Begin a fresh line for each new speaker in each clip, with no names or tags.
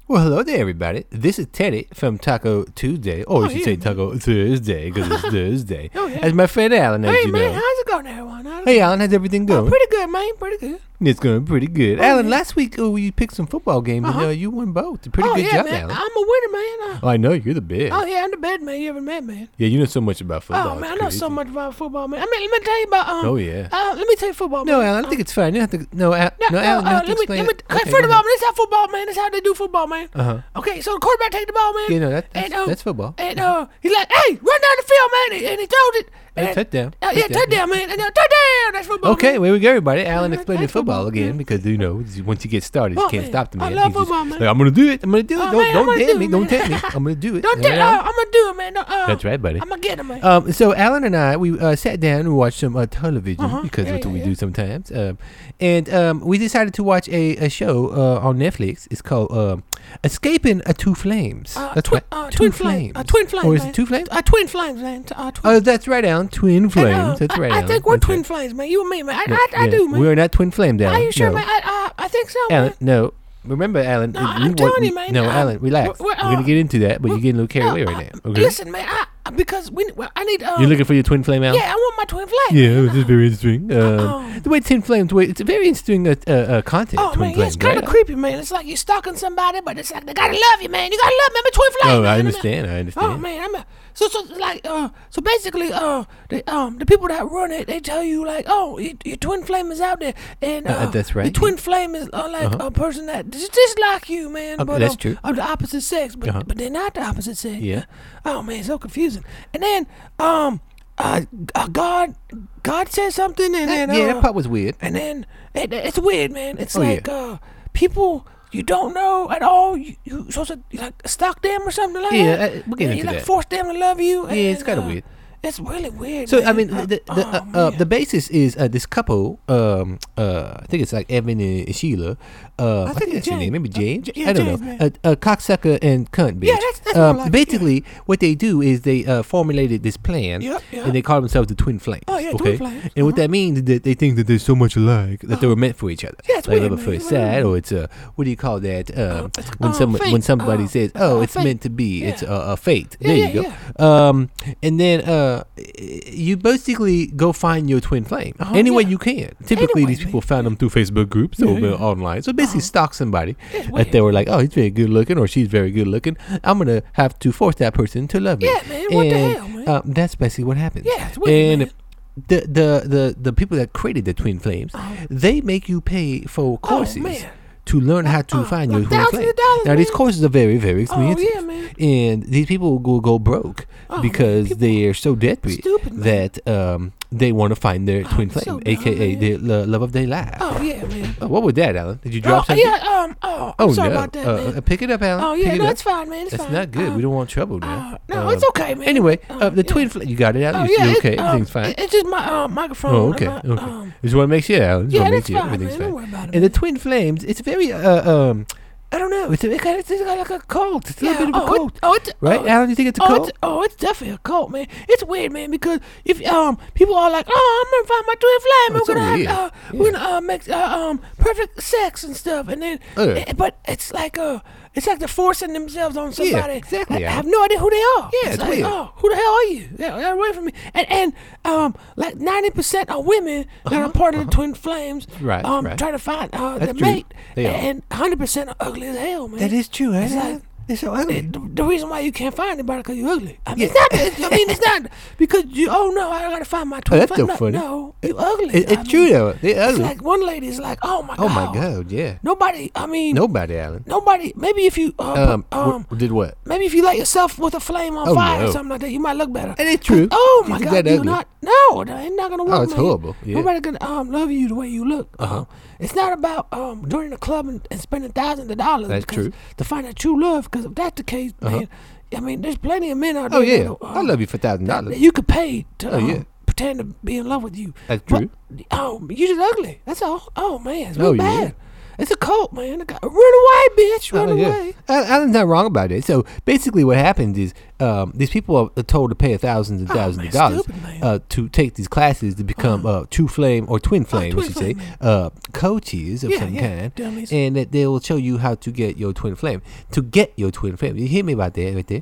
Well, hello there, everybody. This is Teddy from Taco Tuesday, or you should say Taco Thursday, because it's Thursday.
Oh, yeah.
That's my friend Alan, as
Hey,
you
man,
know.
how's it going, everyone?
Hey, Alan, how's everything going?
Pretty good, man. Pretty good.
It's going pretty good.
Oh,
Alan,
yeah.
last week you picked some football games, and you won both. Pretty good
yeah,
job,
man.
Alan.
I'm a winner, man.
Oh, I know, you're the best.
Oh, yeah, I'm the best man you ever met, man.
Yeah, you know so much about football.
Oh, man, I
It's
know
crazy.
so much about football, man. I mean, let me tell you about,
Oh, yeah.
let me tell you football, man.
No, Alan, I think it's fine. You don't have to, no, Alan, you don't have to explain it. Okay,
first of
go
all,
ahead.
this is how football, man. This is how they do football, man.
Uh-huh.
Okay, so the quarterback take the ball, man.
Yeah, no, that's football.
And he's like, hey, run down the field, man. And he throws it.
Hey, touchdown.
Yeah, touchdown, man. And touchdown. That's football.
Okay,
man.
where we go, everybody. Alan
Yeah,
explaining
that's
football
football,
again
yeah.
because, you know, once you get started, you
Oh,
can't
man.
stop the man.
I love
He just,
football, man.
like, I'm going to do it. I'm going to do it.
Oh, man, I'm
Don't
gonna
tempt
do
me.
it,
Don't
man.
tempt me. I'm going to do it.
Don't tell. I'm gonna do it, man.
That's right, buddy.
I'm gonna get him, man.
So Alan and I, we sat down and watched some television because that's what we
yeah.
do sometimes. And we decided to watch a show on Netflix. It's called Escaping Two Flames. That's right.
Twin Flames. Twin Flames.
Or is
man.
it Two Flames?
Twin Flames, man.
Oh, that's right, Alan. Twin Flames. That's right,
I
Alan.
think we're
That's
twin
right.
flames, man. You and me, man.
No,
I do, man.
We're not twin flames, Alan.
Are you sure,
No.
man? I think so,
Alan,
man.
no. Remember, Alan.
No, I'm telling you, man.
No, Alan, relax.
we're,
We're going to get into that, but you're getting a little carried away right now. Okay?
Listen, man. Because I need.
You're looking for your twin flame, Alan?
Yeah, I want my twin flame.
Yeah,
man.
this is very interesting. The way Twin Flames, it's a very interesting content.
Oh,
Twin
man,
Flames,
it's kind of
right?
creepy, man. It's like you're stalking somebody, but it's like they gotta love you, man. You gotta love me. I'm a twin flame.
Oh,
man.
I understand. I understand.
Oh man, so basically, the people that run it, they tell you like, oh, your twin flame is out there, and
that's right.
The twin flame is like a person that just like you, man.
Okay,
But
that's true.
of the opposite sex, but they're not the opposite sex.
Yeah.
Oh man, so confusing. And then God said something, and then
Yeah, that part was weird.
and then it's weird, man. It's
Oh,
like people you don't know at all. You supposed to like stalk them or something like
Yeah,
that.
we'll get
you
into
like
that.
force them to love you.
Yeah, it's
and,
kind of weird.
It's really weird.
So
man.
I mean,
man.
the basis is this couple. I think it's like Evan and Sheila. I think that's their name. Maybe James.
yeah,
I don't
James,
know.
man.
Cocksucker and cunt bitch.
Yeah, that's more like it,
basically what they do is they formulated this plan,
Yep, yep.
and they call themselves the Twin Flames.
Oh, yeah,
okay?
Twin Flames.
And what that means is that they think that they're so much alike that they were meant for each other.
Yeah, it's
like
weird,
love at
man.
first sight, or it's what do you call that? When
fate.
somebody says, "Oh, it's
fate.
meant to be,"
Yeah.
it's a fate.
Yeah,
There
yeah,
you go. And then you basically go find your twin flame any way
yeah.
you can. Typically,
Any way,
these people found them through Facebook groups or online. So basically, stalk somebody
It's
that they
weird.
were like, "Oh, he's very good looking," or "She's very good looking." I'm gonna have to force that person to love me.
Yeah, man, what the
And,
hell, man?
that's basically what happens.
Yeah, it's weird,
and
man.
the people that created the twin flames, they make you pay for courses
man.
to learn how to find your
like
twin
thousands
flame.
of dollars,
Now these
man.
courses are very, very expensive.
yeah, man.
And these people will go broke
Oh,
because
man,
they are so desperate
stupid, man.
that they want to find their twin
so
flame,
dumb,
aka
man.
the love of their life.
Oh yeah, man.
What was that, Alan? Did you drop something?
Yeah. I'm sorry about that, man.
Pick it up, Alan.
Oh
Pick
yeah,
it
no,
up.
it's fine, man. It's
That's
fine.
not good. We don't want trouble now.
No, it's okay, man.
Anyway, the
yeah.
twin flame. You got it, Alan.
Oh,
You're
yeah,
okay. Everything's fine.
It's just my microphone.
Oh, okay.
and my,
Okay. Just want to make sure, Alan. Just
yeah,
wanna make
that's
sure
fine,
everything's
man. Don't
fine.
worry about it,
And the
man.
twin flames, it's very I don't know. It's like a cult. It's a little bit of a cult, right? Alan, you think it's a cult?
It's definitely a cult, man. It's weird, man, because if people are like, I'm gonna find my twin flame,
it's so
we're gonna make perfect sex and stuff, and then but it's like they're forcing themselves on somebody.
exactly,
I
Alan.
have no idea who they are.
Yeah, it's
like,
weird.
oh, who the hell are you? Get away from me. And like 90% of women that are part of the twin flames,
Right.
trying to find their
That's true.
mate,
They are.
and 100% are ugly as hell, man.
That is true.
It's
It's
like-
they're so ugly.
The reason why you can't find anybody because you're ugly. I mean, it's not because you. Oh no, I gotta find my twin.
that's so
flame.
funny.
No, you ugly.
It's true though. They're
It's
ugly.
like one lady is like, oh my god.
Oh my God! Yeah.
Nobody. I mean,
Nobody, Alan.
nobody. Maybe if you
Did what?
maybe if you light yourself with a flame on
Oh,
fire
no.
or something like that, you might look better.
And it's true.
Oh my
Is
god,
that
you're
ugly?
not. No, that ain't not gonna work.
Oh, it's
man.
horrible. Yeah.
Nobody gonna love you the way you look. It's not about joining a club and spending thousands of dollars.
That's
because-
true.
To find that true love, because if that's the case, man, I mean, there's plenty of men out there.
Oh yeah.
that,
I love you for $1,000.
that you could pay to
Oh, yeah.
pretend to be in love with you.
That's true.
You just ugly. That's all. Oh man, it's
Oh,
real
yeah.
bad. It's a cult, man. Run away, bitch. Run
Oh, yeah.
away.
Alan's not wrong about it. So basically, what happens is these people are told to pay thousands and thousands of dollars
stupid, man.
to take these classes to become true flame or twin flame,
twin
we should say,
flame,
coaches of some kind,
dummies.
and that they will show you how to get your twin flame. To get your twin flame, you hear me about that right there?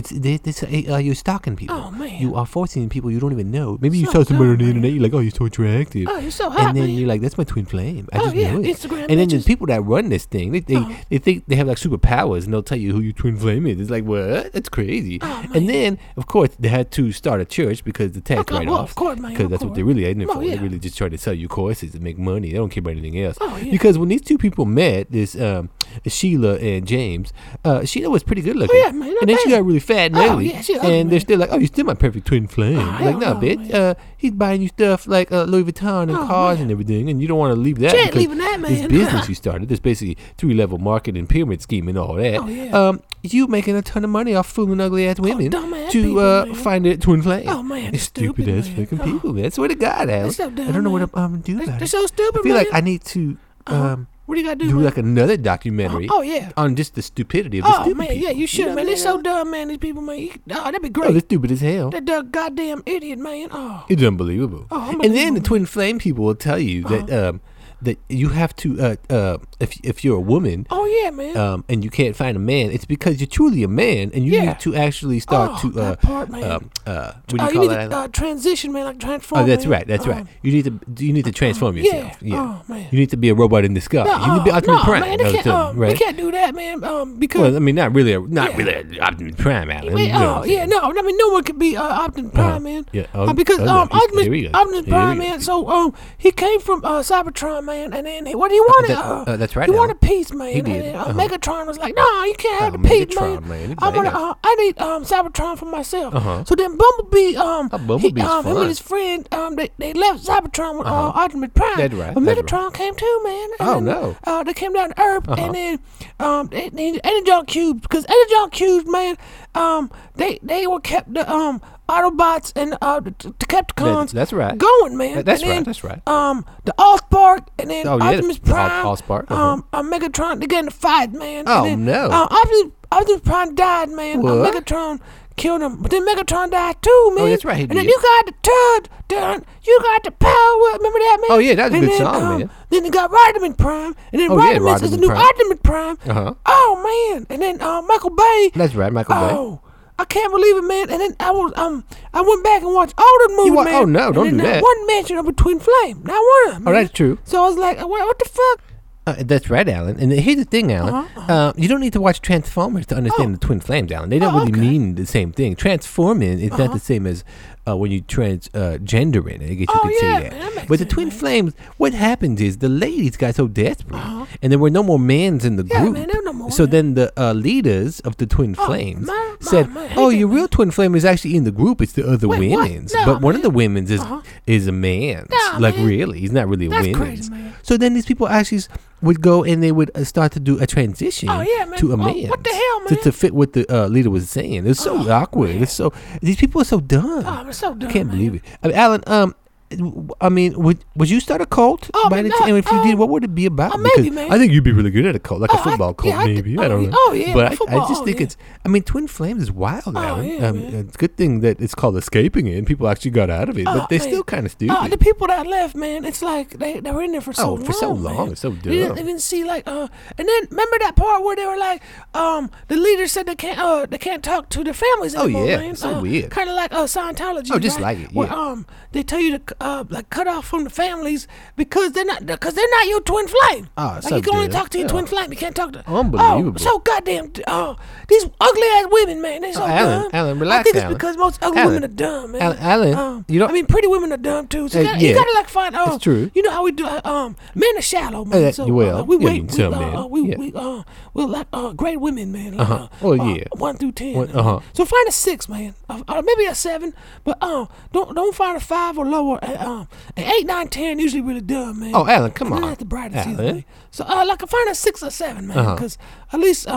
You're stalking people.
Oh, man.
You are forcing people you don't even know. Maybe you
So
saw somebody on the
dumb,
internet. You're like, oh, you're so attractive.
Oh, you're so hot,
And then
man.
you're like, that's my twin flame. I
Oh,
just
yeah,
know it.
Instagram
And then the
bitches.
people that run this thing, they think they have like superpowers, and they'll tell you who your twin flame is. It's like, what? That's crazy.
Oh, man.
And then, of course, they had to start a church because the tax
Okay, well,
write-offs.
of course, man,
Because
of
that's what
course.
they're really in it
Oh,
for.
yeah.
They're really just trying to sell you courses and make money. They don't care about anything else.
Oh, yeah.
Because when these two people met, this Sheila and James, Sheila was pretty good looking.
Oh, yeah, man, not
And then she
bad.
got really fat and
Oh,
ugly.
yeah, she ugly,
and they're
man.
still like, oh, you're still my perfect twin flame.
Oh,
Like, no,
hell no,
bitch.
man.
He's buying you stuff like Louis Vuitton and
Oh,
cars
man.
and everything, and you don't want to leave that.
She ain't
because
leaving that,
This
man.
business you started, this basically 3-level marketing pyramid scheme and all that.
Oh, yeah.
You making a ton of money off fooling ugly ass women
dumbass
to
people, man.
find a twin flame.
Oh, man,
It's
they're
stupid
stupid,
ass
man.
fucking
Oh.
people. That's what it got, Al.
so
I
dumb,
don't know what
man.
I'm do about
They're
it.
so stupid,
I feel like
man.
I need to
What do you got to do,
do
man?
like another documentary
Oh, yeah.
on just the stupidity of the
Oh,
stupid
man,
people.
yeah, you should,
know
man.
what
They're
I
so
mean?
dumb, man, these people, man. Oh, that'd be
Oh,
great.
they're stupid as hell.
That goddamn idiot, man. Oh.
It's unbelievable.
Oh,
And then the
unbelievable.
twin flame people will tell you that you have to if you're a woman
Oh, yeah, man.
and you can't find a man, it's because you're truly a man and you
Yeah.
need to actually start
Oh,
to
that part, man.
what do you
you
call
need
that?
to transition, man, like transform.
Oh, that's
man.
right. That's right. You need to transform
yeah.
yourself. Yeah.
Oh, man.
You need to be a robot in disguise. you need to be Optimus Prime.
man, they
all the
can't,
time, right?
they can't do that, man. Because
Well, I mean, not really,
Yeah.
really Optimus Prime, Alan.
man,
You know what I'm
yeah,
saying?
no, I mean, no one could be Optimus Prime, man.
Yeah.
Because
no, here we go.
Optimus
Here
Prime,
we go.
man. So he came from Cybertron, man, and then what he wanted,
that's right,
He
Alan.
wanted peace, man.
He did.
And then, Megatron was like, "No, you can't have
Oh,
the peace,
Megatron,
man.
man.
I want
Yeah.
I need Cybertron for myself."
Uh-huh.
So then Bumblebee,
Bumblebee's
him
fun.
and his friend, they left Cybertron with Optimus Prime.
That's right,
But
that's
Megatron came too, man. And
Oh,
then,
no.
they came down to Earth, and then they needed Energon cubes because Energon cubes, man. They were kept the Autobots and the Decepticons.
That's right.
Going, man.
That's
And
right,
then,
that's right.
The Allspark and then
Oh, yeah,
Optimus Prime.
Allspark,
Megatron. They get in the fight, man.
Oh,
and then,
no.
Optimus Prime died, man.
What?
Megatron killed him, but then Megatron died too, man.
Oh, that's right, he
And then
did.
you got the turd, you got the power. Remember that, man?
Oh, yeah, that's a
And
good
then,
song, man.
Then you got Rodimus Prime, and then
Oh, yeah,
Rodimus is the
Rodimus
new
Prime.
Optimus Prime.
Uh-huh.
Oh man, and then Michael Bay.
That's right, Michael Bay.
Oh, I can't believe it, man. And then I went back and watched all the movies, man.
Oh, no, don't
and
do
then
that.
Not one mention of a twin flame. Not one, man.
Oh, that's true.
So I was like, what the fuck?
That's right, Alan. And here's the thing, Alan. You don't need to watch Transformers to understand the twin flames, Alan. They don't really
okay.
mean the same thing. Transforming is not the same as when you transgender in it. I guess you could
yeah,
say
man,
that.
that makes
But the
sense,
twin
man.
flames, what happens is the ladies got so desperate, and there were no more mans in the
Yeah,
group.
man, there were no more,
so
man.
then the leaders of the twin flames
man,
said,
man,
"Oh,
hey,
your
man.
real twin flame is actually in the group. It's the other
Wait, what?
women's.
No,
but one of
man.
the women's is a man's.
Nah,
like
man.
really, he's not really a
That's
women's.
crazy, man.
So then these people actually would go and they would start to do a transition
Oh, yeah, man.
to a
Oh,
man.
what the hell,
To,
man?
to fit what the leader was saying. It's so awkward.
man.
It's so these people are so dumb.
Oh, I'm so dumb.
I can't
man.
believe it. I mean, Alan, I mean, would you start a cult?
Oh,
by
man,
the time? And if you did,
um,
what would it be about?
maybe,
because
man.
I think you'd be really good at a cult, like a
Oh,
football cult,
yeah,
maybe. I don't know.
oh, yeah,
but I
football,
just think
yeah.
it's. I mean, Twin Flames is wild, Alan.
yeah, man.
It's a good thing that it's called escaping it, and people actually got out of it. But they're
man.
still kind of stupid.
The people that left, man, it's like they were in there for so long.
for so long.
man.
It's so
They didn't
dumb.
even see like and then remember that part where they were like the leader said they can't talk to their families
Oh,
anymore,
yeah.
man.
So weird.
Kind of like Scientology.
Oh, just
right?
like it,
Where,
yeah.
they tell you to like cut off from the families because they're not your twin flame.
Oh,
like
so
you can only
dumb.
talk to your
Yeah.
twin flame. You can't talk to
Unbelievable.
so goddamn these ugly ass women, man. They so dumb.
Alan,
I
relax,
think it's
Alan.
because most ugly
Alan.
women are dumb, man.
Alan, you don't.
I mean, pretty women are dumb too. So you
yeah.
gotta like find.
That's true.
You know how we do. Men are shallow, man. So
well,
we
yeah,
wait.
I mean, some men.
We're like great women, man.
Uh-huh. Oh, yeah.
1 through 10.
Uh-huh.
So find a 6, man. Maybe a 7, but don't find a 5 or lower. And 8, 9, 10 usually really dumb, man.
Oh, Alan, come
And
on.
they're not the brightest either,
Alan.
man. So like find a 6 or 7, man, because at least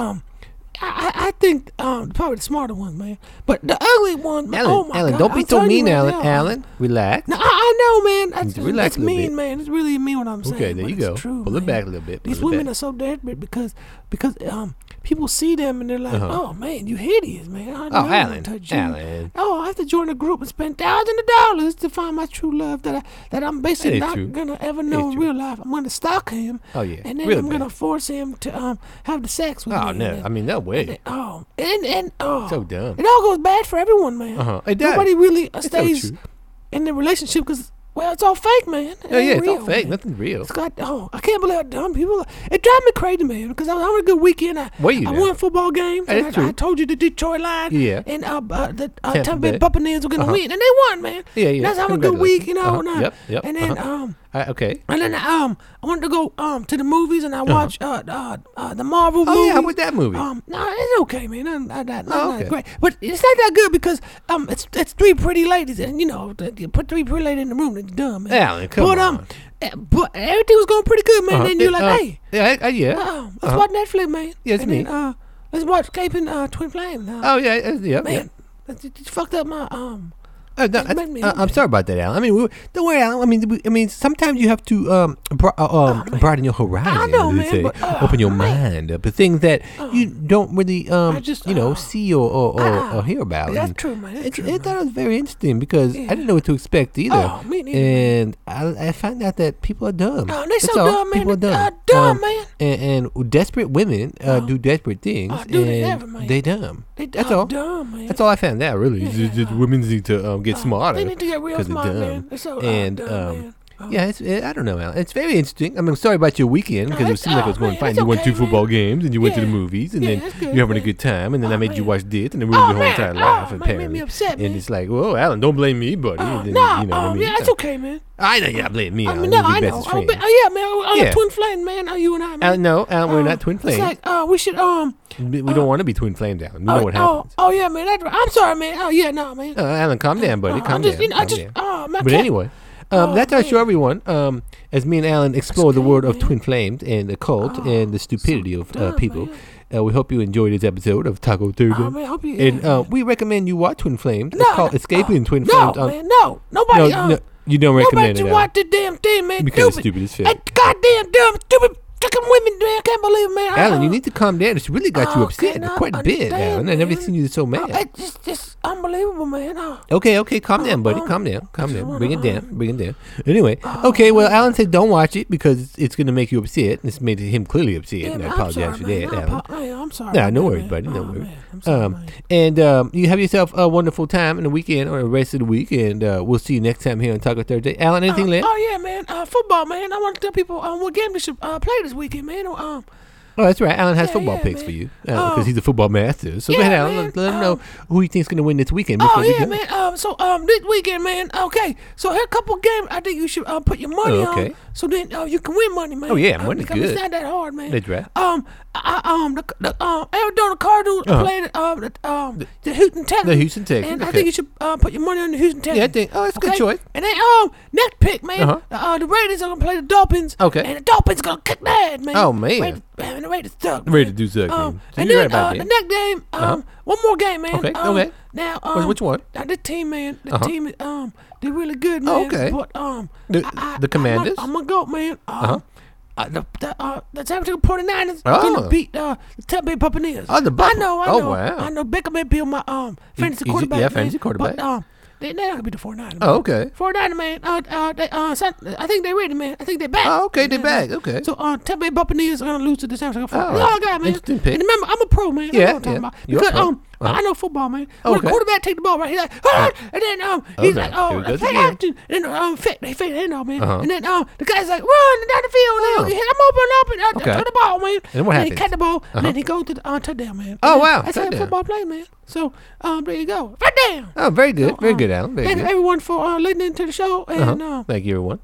I think probably the smarter ones, man. But the ugly one,
Alan,
oh my
Alan,
God,
don't be
I'm
so
telling you
mean,
right
Alan.
now.
Alan, relax.
No, I know, man. That's,
Relax
that's
a little
mean,
bit.
man. It's really mean what I'm saying.
Okay, there
but
you
it's
go.
True,
Pull it
man.
back a little bit.
These
pull it
women
back.
are so desperate because people see them and they're like, oh man, you hideous, man. I
Oh,
never
Alan,
touch you.
Alan.
Oh, I have to join a group and spend thousands of dollars to find my true love that I'm basically
That is
not
true.
gonna ever know in
true.
real life. I'm gonna stalk him.
Oh, yeah.
And then
Real
I'm
bad.
gonna force him to have the sex with me.
Oh, no.
And then-
I mean, no way.
and then- oh,
So dumb.
it all goes bad for everyone, man.
It does.
Nobody really
It's so
stays
true.
in the relationship because, well, it's all fake, man. It
Oh, yeah,
ain't
it's all
real,
fake.
man.
Nothing real.
It's got, I can't believe how dumb people are. It drives me crazy, man, because I was having a good weekend.
Were you
I
now?
won football games.
That's
and
true.
I told you the Detroit Lions
Yeah.
and the
Tampa
Tampa Bay
Bay.
Buccaneers were going to win, and they won, man.
Yeah.
And I was having a good week,
Congratulations.
and,
Yep.
and then,
Okay.
and then I wanted to go to the movies, and I watched the Marvel movie.
Oh, yeah. How was that movie?
No, it's okay, man. Not
okay.
great, but it's not that good because it's three pretty ladies, and you put three pretty ladies in the room, it's dumb, man.
Alan, come on.
But everything was going pretty good, man. Then you're like, hey,
Yeah.
let's watch Netflix, man.
Yeah, it's
and
me.
Then, let's watch Escaping Twin Flames.
Oh, yeah. Yeah.
Man, you fucked up my
No,
It made me-
I'm sorry about that, Alan. I mean, don't worry, Alan. I mean, sometimes you have to broaden your horizon.
I know,
as they
man,
say.
but,
open your
man.
mind up to things that you don't really,
just,
see or hear about.
That's
And
true, man. That's true,
I
man.
thought it was very interesting because I didn't know what to expect either.
Oh, me neither, man.
And I found out that people are dumb.
Oh, they so
That's all.
dumb, man.
People are dumb.
Dumb, man.
And desperate women do desperate things,
do they
and
ever, man?
they dumb.
They
That's all.
dumb, man.
That's all I found out. Really, Just women need to get smarter.
They need to get real
'cause they're
smart,
dumb.
man. They're so
And,
dumb, man.
Yeah, I don't know, Alan. It's very interesting. I mean, sorry about your weekend because it
it's-
seemed like it was going
man,
fine.
it's
You went
okay,
to football
man.
games and you went to the
Yeah.
movies and
Yeah,
then
that's good,
you're having a
man.
good time and then I made you
man.
watch this and then ruined your whole
man.
entire life
Man,
apparently.
made me upset,
and
man.
it's like, whoa, Alan, don't blame me, buddy. And then,
No,
you know what I mean?
yeah, it's okay, man.
I know you're not blaming me,
I
Alan.
mean,
We're
no, I
the
know.
bestest
Oh,
friends.
yeah, man. I'm
Yeah.
a twin flame, man. You and I, man.
No, Alan, we're not twin flames.
It's like, we should,
We don't want to be twin flames, Alan. You know what happens.
Oh, yeah, man. I'm sorry, man. Oh, yeah, no, man.
Alan, calm down, buddy. Calm down. Calm down.
My
But
cat-
anyway, that's our
man.
show, everyone. As me and Alan explore the
okay,
world of
man.
twin flames and the cult and the stupidity of
dumb,
people. We hope you enjoyed this episode of Taco Thursday.
Oh, man, I hope you.
And
yeah,
we recommend you watch Twin Flames.
No,
It's called
no,
Escaping Twin
no,
Flames.
man, no. Nobody.
no, you don't
Nobody
recommend it.
should
Alan,
watch the damn thing, man.
because it's stupid as shit.
That goddamn dumb, stupid fucking women, man. I can't believe it, man.
Alan, you need to calm down. It's really got you upset
cannot
quite a bit,
understand,
Alan. I never
man.
seen you so mad.
It's just unbelievable, man.
Okay, calm down, buddy. Calm down. Bring it down. Anyway, okay, well, Alan said don't watch it because it's going to make you upset. It's made him clearly upset, and I
man,
apologize for that, Alan.
I'm sorry.
Nah,
about
no
that,
worries,
man.
buddy. No
Oh,
worries.
man, I'm sorry, man.
And you have yourself a wonderful time in the weekend or the rest of the week, and we'll see you next time here on Taco Thursday. Alan, anything left?
Oh yeah, man. Football, man. I want to tell people what game they should play this weekend, man.
Oh, that's right. Alan has
Yeah,
football
yeah,
picks
man.
for you because he's a football master. So go
Yeah,
ahead, Alan.
man.
Let him know who he thinks going to win this weekend.
Oh
before we
yeah,
go.
man. So this weekend, man. Okay. So here are a couple games. I think you should put your money
Oh, okay.
on. So then you can win money, man.
Oh, yeah, money's
because
good.
It's not that hard, man.
That's right.
The Arizona Cardinals playing the Houston Texans.
The Houston Texans,
And I
okay.
think you should put your money on the Houston Texans.
Yeah, I think. Oh, that's a good choice.
And then next pick, man. The Raiders are gonna play the Dolphins.
Okay.
And the Dolphins gonna kick their ass, man.
Oh, man.
And the Raiders suck.
Ready to
man.
do something. So
And
you're
then
right about
the
that.
next game, one more game, man.
Okay, okay.
Now,
Which one?
This team, man. The team, they're really good, man.
Oh, okay.
But
The Commanders?
I'm gonna go, man. The San Francisco 49ers
Oh.
are gonna beat the Tampa Bay Buccaneers.
Oh, the
I know.
Oh, wow.
I know. Baker Mayfield, my fantasy
He's-
quarterback.
yeah,
man.
fantasy quarterback.
But they're not gonna beat the 49ers.
Oh, okay.
49ers, man. I think they're ready, man. I think they're back.
Oh, okay, they're
Yeah,
back. Okay.
So Tampa Bay Buccaneers are gonna lose to the San Francisco 49ers.
Oh,
That's all I got, man.
interesting pick.
And remember, I'm a pro, man. I know
Yeah,
what I'm talking
yeah.
about.
You're a
Because
pro.
I know football, man. When
Okay.
the quarterback take the ball, right, he's like, and then he's
Okay,
like,
here he goes
fake
again.
action, and then they fake the handoff, man.
Uh-huh.
And then the guy's like, run down the field,
Oh.
and I'm open up and
Okay.
throw the ball, man.
And what
he
happens?
catch the ball, and then he goes to the touchdown, man.
Oh,
And
wow,
That's how
touchdown.
football play, man. So there you go, right down.
Oh, very good. Very good, Alan. Very
Thanks
good.
everyone for listening to the show, and
Thank you, everyone.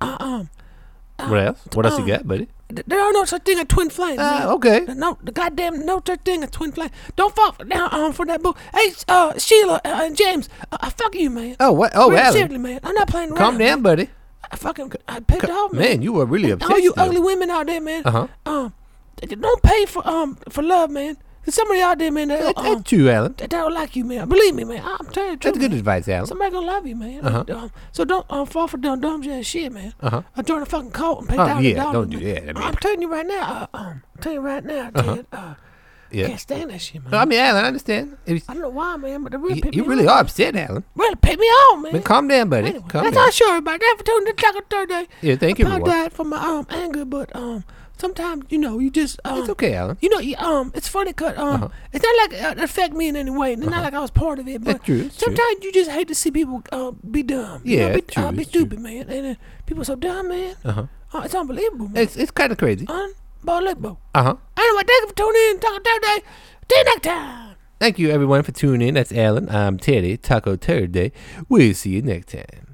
What else? What else you got, buddy?
there are no such thing as twin flames. man.
Okay.
No, the goddamn no such thing as twin flame. Don't fall down for that book. Hey, Sheila and James, fuck you, man.
Oh, what? Oh,
Really,
Alan.
seriously, man. I'm not playing around.
Calm down,
man.
buddy.
I picked off, man.
Man, you were really upset.
All you
still.
ugly women out there, man. Don't pay for love, man. There's somebody out there, man,
That's true, Alan.
that don't like you, man. Believe me, man. I'm telling you the truth.
That's good
man.
advice, Alan.
Somebody gonna love you, man. So don't fall for dumb shit, man. Join a fucking cult and pay
Oh,
$1,000.
yeah, don't do
man.
that. I mean-
I'm telling you right now. Ted,
Yeah.
Can't stand that shit, man.
No, I mean, Alan, I understand.
I don't know why, man, but it really pissed me
You
off.
really are upset, Alan.
Really pissed me off, man.
Man, calm down, buddy.
Anyway,
Calm
that's
down.
all sure about that for tuning in to Taco Thursday.
Yeah, thank you,
I
everyone.
apologize for my anger, but sometimes you just
It's okay, Alan.
it's funny cause it's not like it affect me in any way. It's not like I was part of it, but
That's true, it's true.
sometimes you just hate to see people be dumb.
Yeah,
be,
it's true,
be
it's true.
stupid, man. And people are so dumb, man. It's unbelievable, man.
It's kind of crazy.
Unbelievable.
Uh-huh.
Anyway, thank you for tuning in. Taco Thursday. See you next time.
Thank you, everyone, for tuning in. That's Alan. I'm Teddy. Taco Thursday. We'll see you next time.